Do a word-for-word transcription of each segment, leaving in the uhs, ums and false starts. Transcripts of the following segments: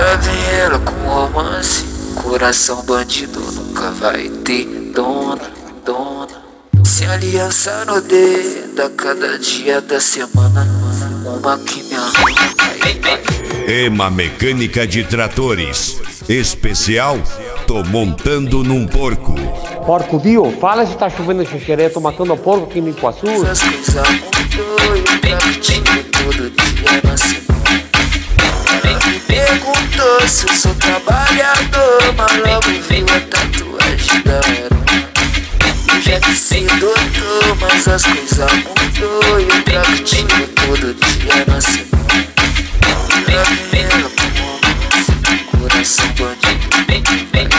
Lá vem ela com romance, coração bandido nunca vai ter dona, dona. Se aliança no dedo a cada dia da semana, uma que me arruma. Ema Mecânica de Tratores. Especial, tô montando num porco. Porco viu? Fala se tá chovendo xixeré, tô matando a porco aqui em Ipuaçu. Essas coisas mudou e eu pratico todo dia na semana. Ela me perguntou se eu sou trabalhador, mas logo viu a tatuagem da aranha. Eu já quis ser doutor, mas as coisas mudou e eu pratico todo dia na semana. Ela vem ela com romance, coração bandido, vai ter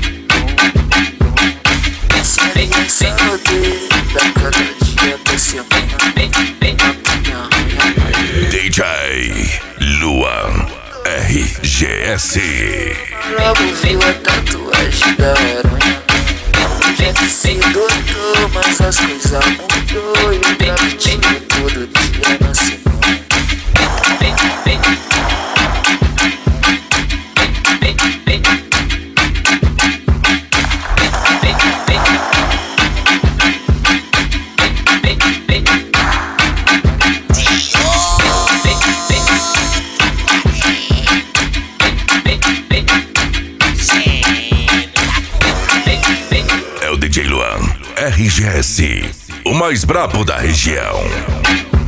dom. Se aliança no dedo a cada dia da semana, uma que me arranha. D J Luan R G S. Logo viu a tatuagem da aranha. Já que ser doutor, mas as coisas mudou e eu pratico todo dia na semana. É o D J Luan R G S, o mais brabo da região.